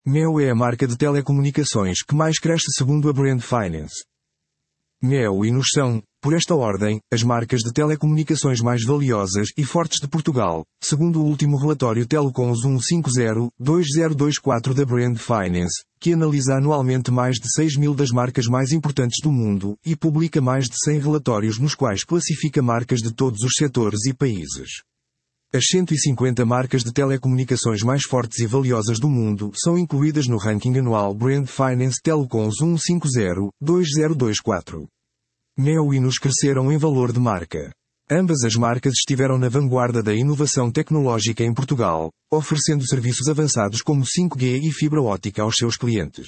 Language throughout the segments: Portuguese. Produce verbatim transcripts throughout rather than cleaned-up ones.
Mel é a marca de telecomunicações que mais cresce segundo a Brand Finance. Mel e Nus são, por esta ordem, as marcas de telecomunicações mais valiosas e fortes de Portugal, segundo o último relatório Telecoms cento e cinquenta, dois mil e vinte e quatro da Brand Finance, que analisa anualmente mais de seis mil das marcas mais importantes do mundo e publica mais de cem relatórios nos quais classifica marcas de todos os setores e países. As cento e cinquenta marcas de telecomunicações mais fortes e valiosas do mundo são incluídas no ranking anual Brand Finance Telecoms cento e cinquenta, dois mil e vinte e quatro. Mel e Nus cresceram em valor de marca. Ambas as marcas estiveram na vanguarda da inovação tecnológica em Portugal, oferecendo serviços avançados como cinco G e fibra óptica aos seus clientes.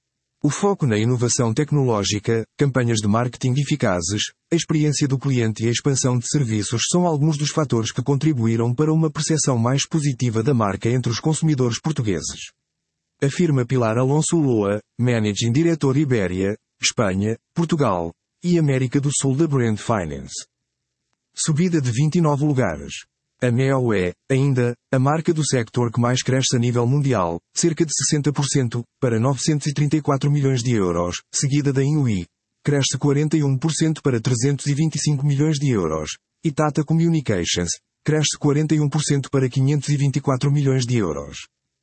O foco na inovação tecnológica, campanhas de marketing eficazes, a experiência do cliente e a expansão de serviços são alguns dos fatores que contribuíram para uma percepção mais positiva da marca entre os consumidores portugueses. Afirma Pilar Alonso Ulloa, Managing Director Ibéria, Espanha, Portugal e América do Sul da Brand Finance. Subida de vinte e nove lugares. A Mel é, ainda, a marca do sector que mais cresce a nível mundial, cerca de sessenta por cento, para novecentos e trinta e quatro milhões de euros, seguida da Inui, cresce quarenta e um por cento para trezentos e vinte e cinco milhões de euros, e Tata Communications, cresce quarenta e um por cento para quinhentos e vinte e quatro milhões de euros.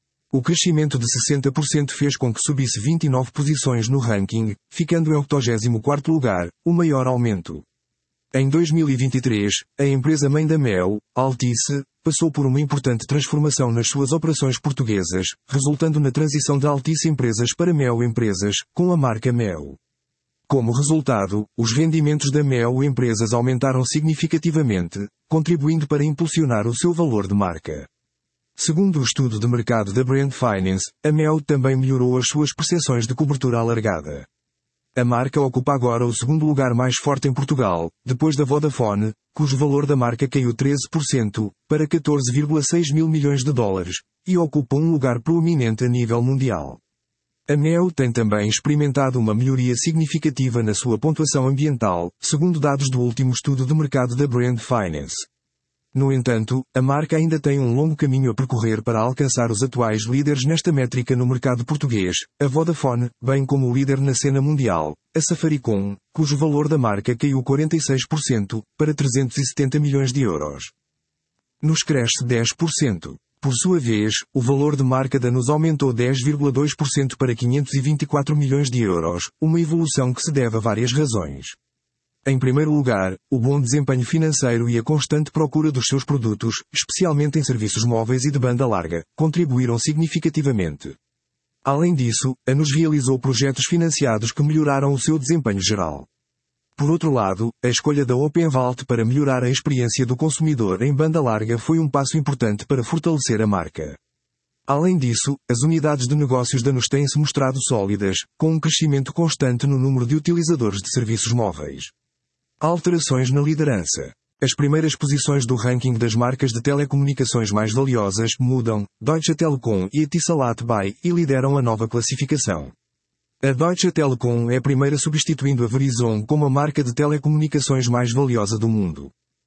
O crescimento de sessenta por cento fez com que subisse vinte e nove posições no ranking, ficando em oitogésimo quarto lugar, o maior aumento. Em dois mil e vinte e três, a empresa-mãe da Mel, Altice, passou por uma importante transformação nas suas operações portuguesas, resultando na transição da Altice Empresas para Mel Empresas, com a marca Mel. Como resultado, os rendimentos da Mel Empresas aumentaram significativamente, contribuindo para impulsionar o seu valor de marca. Segundo o estudo de mercado da Brand Finance, a Mel também melhorou as suas percepções de cobertura alargada. A marca ocupa agora o segundo lugar mais forte em Portugal, depois da Vodafone, cujo valor da marca caiu treze por cento, para catorze vírgula seis mil milhões de dólares, e ocupa um lugar proeminente a nível mundial. A Mel tem também experimentado uma melhoria significativa na sua pontuação ambiental, segundo dados do último estudo de mercado da Brand Finance. No entanto, a marca ainda tem um longo caminho a percorrer para alcançar os atuais líderes nesta métrica no mercado português, a Vodafone, bem como o líder na cena mundial, a Safaricom, cujo valor da marca caiu quarenta e seis por cento, para trezentos e setenta milhões de euros. Nus cresce dez por cento. Por sua vez, o valor de marca da Nus aumentou dez vírgula dois por cento para quinhentos e vinte e quatro milhões de euros, uma evolução que se deve a várias razões. Em primeiro lugar, o bom desempenho financeiro e a constante procura dos seus produtos, especialmente em serviços móveis e de banda larga, contribuíram significativamente. Além disso, a Nus realizou projetos financiados que melhoraram o seu desempenho geral. Por outro lado, a escolha da OpenVault para melhorar a experiência do consumidor em banda larga foi um passo importante para fortalecer a marca. Além disso, as unidades de negócios da Nus têm-se mostrado sólidas, com um crescimento constante no número de utilizadores de serviços móveis. Alterações na liderança. As primeiras posições do ranking das marcas de telecomunicações mais valiosas mudam, Deutsche Telekom e Etisalat by, e lideram a nova classificação. A Deutsche Telekom é a primeira substituindo a Verizon como a marca de telecomunicações mais valiosa do mundo.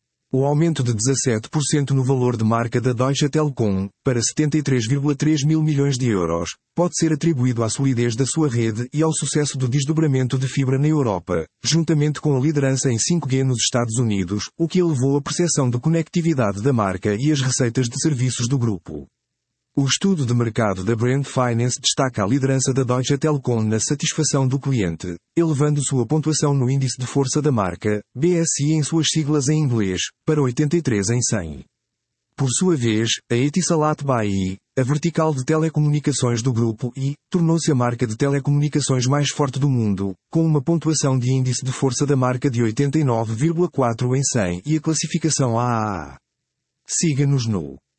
O aumento de dezassete por cento no valor de marca da Deutsche Telekom, para setenta e três vírgula três mil milhões de euros, pode ser atribuído à solidez da sua rede e ao sucesso do desdobramento de fibra na Europa, juntamente com a liderança em cinco G nos Estados Unidos, o que elevou a percepção de conectividade da marca e as receitas de serviços do grupo. O estudo de mercado da Brand Finance destaca a liderança da Deutsche Telekom na satisfação do cliente, elevando sua pontuação no índice de força da marca, B S I em suas siglas em inglês, para oitenta e três em cem. Por sua vez, a Etisalat by, a vertical de telecomunicações do grupo I, tornou-se a marca de telecomunicações mais forte do mundo, com uma pontuação de índice de força da marca de oitenta e nove vírgula quatro em cem e a classificação A A A. Siga-nos no